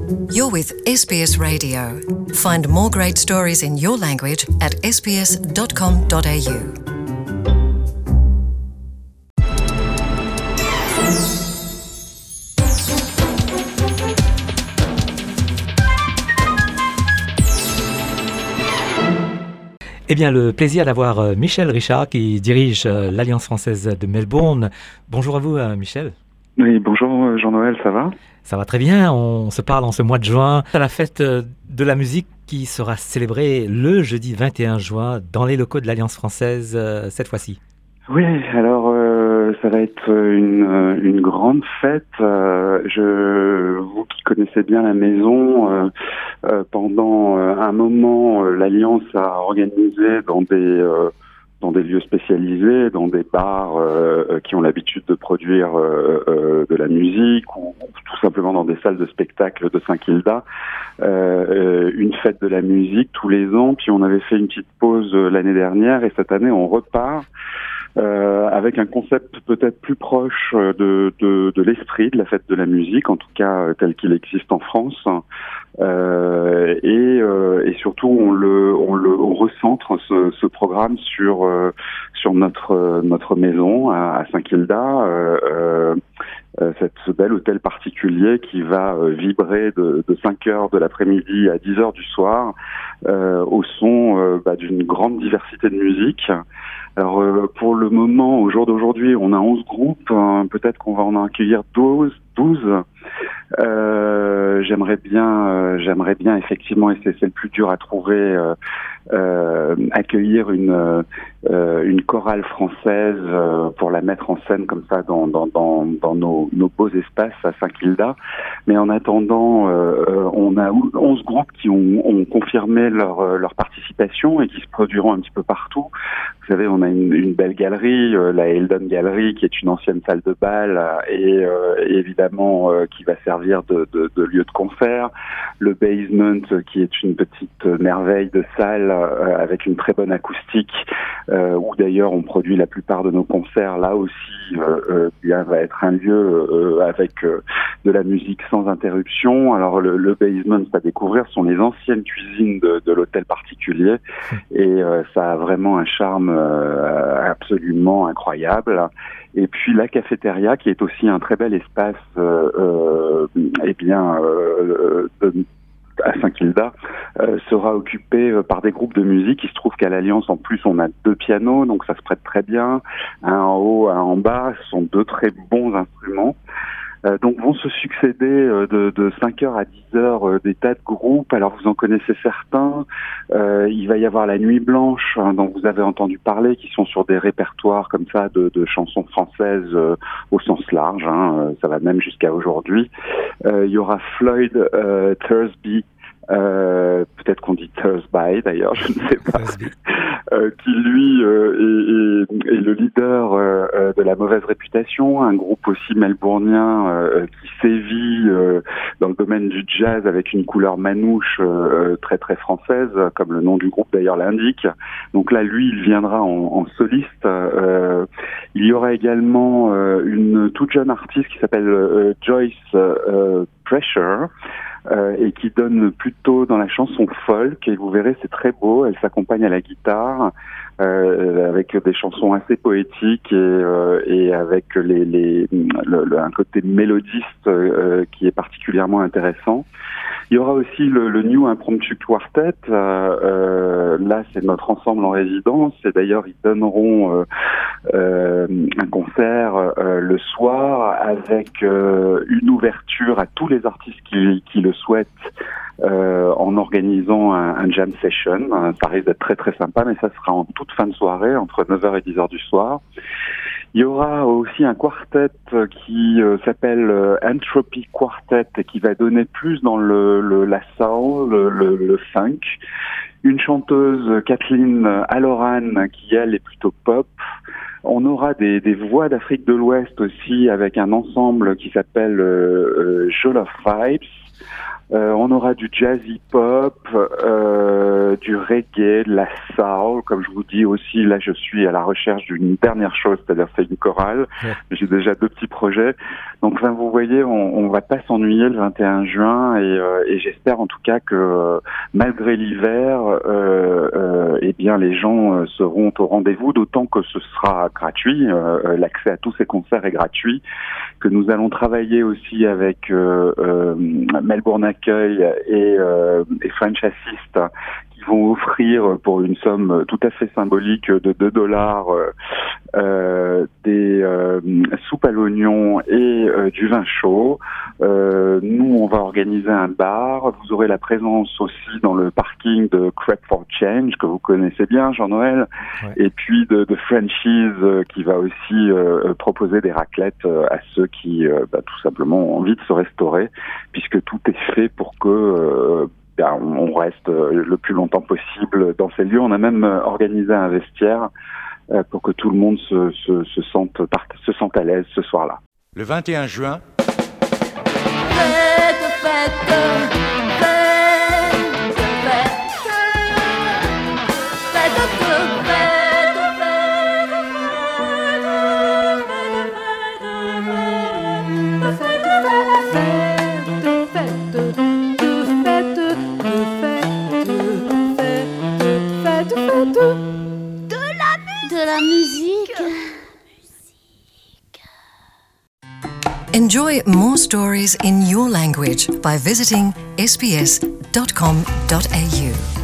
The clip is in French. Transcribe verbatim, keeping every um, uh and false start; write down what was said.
You're with S B S Radio. Find more great stories in your language at s b s dot com dot a u. Eh bien, le plaisir d'avoir Michel Richard qui dirige l'Alliance française de Melbourne. Bonjour à vous, Michel. Oui, bonjour Jean-Noël, ça va ? Ça va très bien, on se parle en ce mois de juin à la fête de la musique qui sera célébrée le jeudi vingt et un juin dans les locaux de l'Alliance française euh, cette fois-ci. Oui, alors euh, ça va être une, une grande fête. Euh, je, vous qui connaissez bien la maison, euh, euh, pendant un moment, euh, l'Alliance a organisé dans des... Euh, dans des lieux spécialisés, dans des bars euh, qui ont l'habitude de produire euh, euh, de la musique, ou tout simplement dans des salles de spectacle de Saint-Kilda, euh, une fête de la musique tous les ans. Puis on avait fait une petite pause l'année dernière et cette année on repart euh, avec un concept peut-être plus proche de, de, de l'esprit de la fête de la musique, en tout cas tel qu'il existe en France. Euh, et, euh, et surtout on le on le on recentre ce, ce programme sur euh, sur notre notre maison à, à Saint-Kilda, euh, euh, cette, ce bel hôtel particulier qui va euh, vibrer de, de cinq heures de l'après-midi à dix heures du soir euh, au son euh, bah, d'une grande diversité de musique. Alors euh, pour le moment, au jour d'aujourd'hui, on a onze groupes, hein, peut-être qu'on va en accueillir douze. Euh, j'aimerais bien, euh, j'aimerais bien effectivement, et c'est, c'est le plus dur à trouver, euh, euh, accueillir une euh, une chorale française euh, pour la mettre en scène comme ça dans dans dans, dans nos, nos beaux espaces à Saint-Kilda. Mais en attendant, euh, on a onze groupes qui ont, ont confirmé leur leur participation et qui se produiront un petit peu partout. Vous savez, on a une, une belle galerie, euh, la Eldon Gallery, qui est une ancienne salle de bal euh, et, euh, et évidemment euh, qui va servir de, de, de lieu de concert. Le Basement, euh, qui est une petite merveille de salle euh, avec une très bonne acoustique, euh, où d'ailleurs on produit la plupart de nos concerts. Là aussi, euh, euh, bien, va être un lieu euh, avec euh, de la musique sans interruption. Alors le, le Basement, à découvrir, sont les anciennes cuisines de, de l'hôtel particulier et euh, ça a vraiment un charme Euh, absolument incroyable. Et puis la cafétéria, qui est aussi un très bel espace euh, euh, eh bien euh, de, à Saint-Kilda, euh, sera occupée euh, par des groupes de musique. Il se trouve qu'à l'Alliance, en plus, on a deux pianos, donc ça se prête très bien. Un en haut, un en bas. Ce sont deux très bons instruments. Euh, donc vont se succéder euh, de, de cinq heures à dix heures euh, des tas de groupes. Alors vous en connaissez certains. Euh, il va y avoir la Nuit Blanche, hein, dont vous avez entendu parler, qui sont sur des répertoires comme ça de, de chansons françaises euh, au sens large. Hein, ça va même jusqu'à aujourd'hui. Euh, il y aura Floyd euh, Thursby. Euh, peut-être qu'on dit Thursby d'ailleurs, je ne sais pas, euh, qui lui euh, est, est, est le leader euh, de la Mauvaise Réputation, un groupe aussi melbournien euh, qui sévit euh, dans le domaine du jazz avec une couleur manouche euh, très très française, comme le nom du groupe d'ailleurs l'indique. Donc là, lui, il viendra en, en soliste. Euh, il y aura également euh, une toute jeune artiste qui s'appelle euh, Joyce euh, Pressure, Euh, et qui donne plutôt dans la chanson folk, et vous verrez, c'est très beau. Elle s'accompagne à la guitare euh, avec des chansons assez poétiques et, euh, et avec les, les, le, le, un côté mélodiste euh, qui est particulièrement intéressant. Il y aura aussi le, le New Impromptu Quartet. Euh, euh, là, c'est notre ensemble en résidence. Et d'ailleurs, ils donneront euh, euh, un concert euh, le soir avec euh, une ouverture à tous les artistes qui, qui le souhaitent euh, en organisant un, un jam session. Ça risque d'être très très sympa, mais ça sera en toute fin de soirée, entre neuf heures et dix heures du soir. Il y aura aussi un quartet qui euh, s'appelle euh, Entropy Quartet et qui va donner plus dans le, le la soul, le, le, le funk. Une chanteuse, Kathleen Halloran, qui elle est plutôt pop. On aura des, des voix d'Afrique de l'Ouest aussi avec un ensemble qui s'appelle euh, euh, Jollof Vibes. Euh, on aura du jazzy pop, euh, du reggae, de la soul. Comme je vous dis aussi, là je suis à la recherche d'une dernière chose, c'est-à-dire c'est une chorale. Ouais. J'ai déjà deux petits projets. Donc enfin, vous voyez, on, on va pas s'ennuyer le vingt et un juin et, euh, et j'espère en tout cas que euh, malgré l'hiver, euh, euh, eh bien les gens euh, seront au rendez-vous, d'autant que ce sera gratuit. Euh, l'accès à tous ces concerts est gratuit. Que nous allons travailler aussi avec euh, euh, Melbourne Accueil et, euh, et French Assist qui vont offrir pour une somme tout à fait symbolique de deux dollars euh, des euh, soupes à l'oignon et euh, du vin chaud. Euh, nous, on va organiser un bar. Vous aurez la présence aussi dans le parking de Crêpes for Change, que vous connaissez bien, Jean-Noël, ouais. Et puis de, de Frenchies, euh, qui va aussi euh, proposer des raclettes euh, à ceux qui, euh, bah, tout simplement, ont envie de se restaurer, puisque tout est fait pour que euh, bah, on reste le plus longtemps possible dans ces lieux. On a même organisé un vestiaire euh, pour que tout le monde se, se, se, sente, se sente à l'aise ce soir-là. Le vingt et un juin, Fête, fête, fête, de la musique. Enjoy more stories in your language by visiting s b s dot com dot a u.